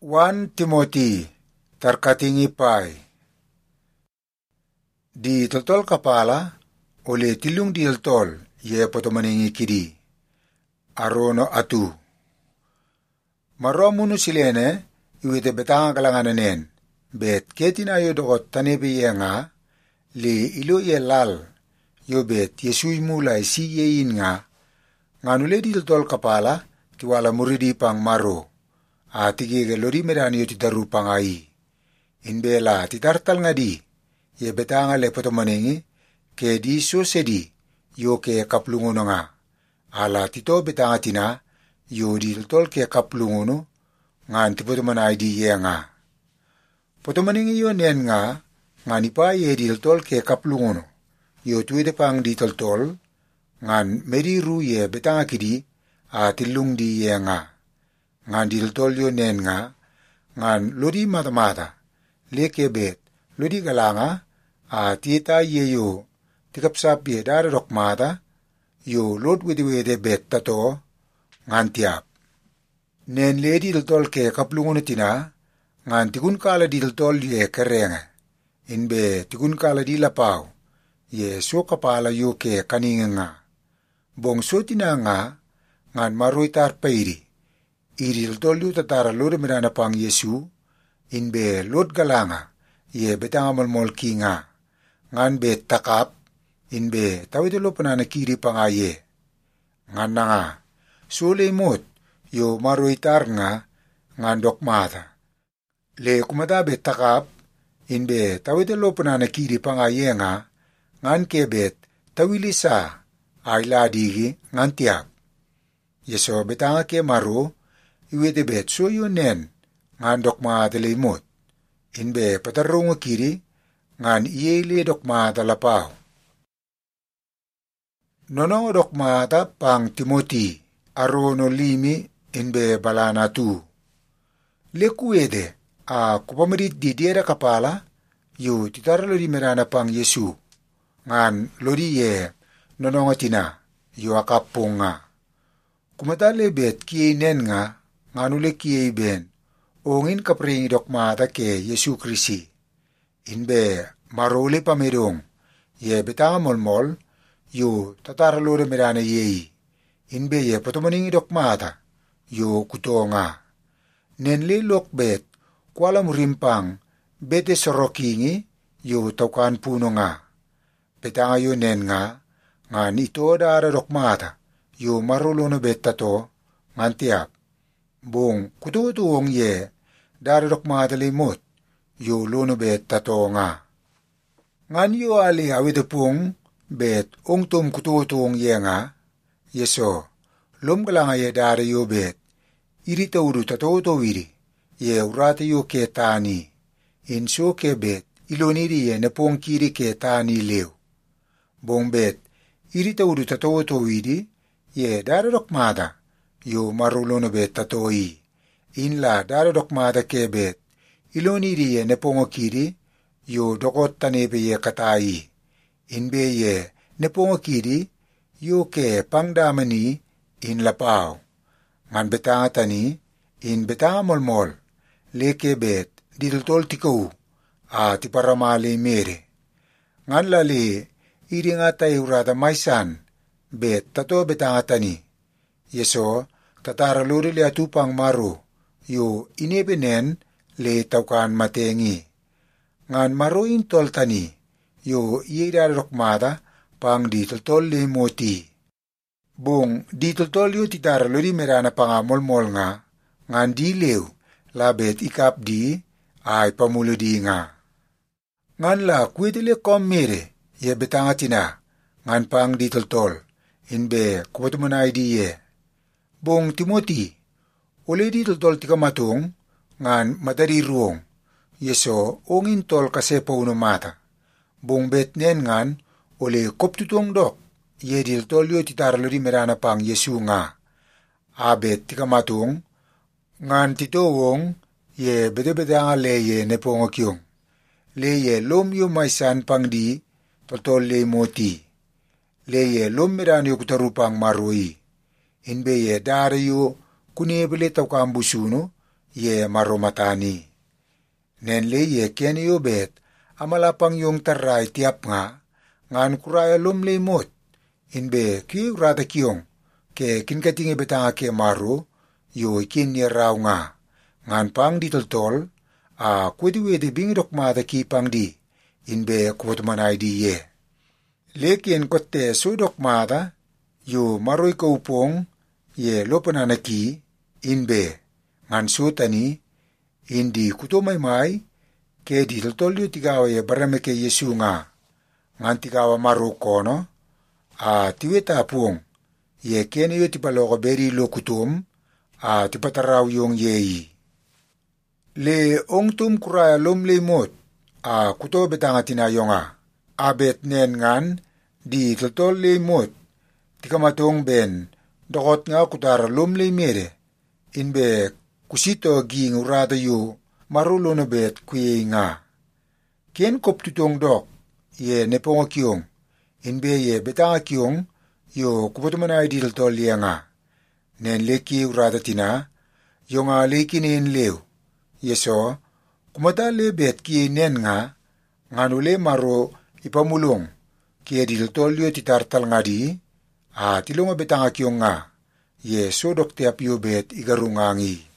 1 Timothy tarkatingi pai. Di toltol kapala ole tilung di toltol ye potomaningi kidi. Arono atu. Maromunu silene iwite betanga kalangananen. Bet ketina yo dokot tanebe ye nga li ilo ye lal yo bet yesui mulai si ye in nga nganule di toltol kapala tiwala muridi pang maro. Atigige lori medani yo titaru pangai. Inbela titartal ngadi ye betanga le potomaningi ke di so sedi yo ke kaplungono nga. Ala tito betanga tina yo di tol ke kaplungono ngan tipotomanay di ye nga. Potomaningi yo nen nga nipa ye di tol ke kaplungono yo tuwede pang di tol ngan mediru ye betanga kidi tilung di ye nga. Ngan di tol yo nen nga ngan lodi mata-mata leke bet lodi galanga tita ye yo tikapsap ye dara dok mata yo lod wede bet tato ngan tiap. Nen le di tol ke kaplungono tina ngan tikun kala di tol ye kerenga. Inbe tikun kala di lapau ye so kapala yo ke kaninga nga. Bong so tina nga ngan maruitar pairi. Iri tol yo tatara lode medana pang Yesu inbe lod galanga ye betanga malmol ki nga. Ngan bet takap inbe tawide lo panana kiri pangaye. Ngan na nga sole mot yo maruitar nga ngan dok mata. Le kumata bet takap inbe tawide lo panana kiri pangaye nga ngan kebet tawilisa ay ladigi ngan tiap. Yeso betanga ke maru iwede bet so yo nen ngan dok mata limot. Inbe patarungo kiri ngan iyele dok mata lapau. Nonongo dok mata pang Timothy arono limi inbe balana tu. Lekuwede kupamarit di diera kapala yo titara lodi merana pang Yesu ngan lodi ye nonongo tina yo akapong nga. Kumatale bet kiye nen nga nganule kiye ben ongin kapringi dok mata ke Yesu Krisi. Inbe marole pamedong ye betanga molmol yo tatara lode medana yei. Inbe ye potomaningi dok mata yo kutonga. Nenle lok bet kuala murimpang bete sorokingi yo taukan puno nga. Betanga yo nen nga ngan ito dara dok mata yo marolono bet tato ngan tiap. Bong kututuong ye dara dok mata limot yo lono bet tato nga. Ngan yo ali awidepung bet ongtum kututuong ye nga. Yeso lom galanga ye dara yo bet iri taudu tato wiri ye urate yo ke tani. Inso ke bet iloniri ye nepong kiri ke tani leo. Bong bet iri taudu tato wiri ye dara dok mata yo marulono bet tatoi. Inla dara dok mata ke bet iloniri ye nepongo kiri yo dokot tanebe ye katai. Inbe ye nepongo kiri yo ke pangdamani in lapau. Ngan betanga tani in betanga molmol leke bet ditoltol tikau tiparamali mere. Ngan lali iri nga tayo urata maisan bet tato betanga tani. Yeso tatara lori le atupang maru yo inebenen le taukan matengi. Ngan maruin tol tani yo ieda rokmata pang di toltol le moti. Bong di toltol yo titara lori merana panga molmol nga ngan di lew labet ikap di ay pamulo di nga. Ngan la kwetele kom mere ye betanga tina ngan pang di toltol inbe kupatumanay di ye. Bong Timothy, ule di toltol tika matong ngan madari ruong. Yeso ongin tol kase pauno mata. Bong bet nen ngan ule koptutong dok ye di toltol yo titaralo di merana pang Yesu nga. Abet tika matong ngan titowong ye bete-bete nga le ye nepongo kyong. Le ye lom yo maisan pang di toltol le moti. Le ye lom merano yo kutarupang marui. Inbe ye dara yo kunebele tau kambusuno ye marumatani. Nenle ye ken yo bet amalapang yung taray tiap nga ngan kuraya lumlimot inbe ki rata kiyong ke kinkatingi betanga ke maru yo ikin ni raw nga ngan pang ditoltol kwedi bingidok mata ki pang di inbe kuwatmanay di ye. Lekin kote sudok mata yo maroy kaupong ye lopananaki inbe ngan sutani indi kutomay ke ditoltol yo tigawa ye barame ke Yesu nga ngan tigawa maru kono tiweta puong ye kene yo tipaloko beri lo kutum tipataraw yung yeyi. Le ongtum kuraya lumlimot kuto betanga tinayong abet nen ngan di toltol limot tikamatong ben dokot nga kutara lumlimere inbe kusito ging urada yu marulo no bet kuye nga. Ken koptutong dok ye neponga kiyong inbe ye betanga kiyong yo kupotumanay di toltol liya nga. Nen leki urada tina yung leki nen lew. Yeso kumata lebet ki nen nga nganule maro ipamulong kiye di toltol yo titartal nga di tilong betanga kiyong nga. Yeso dok tiap yo bet igarungangi.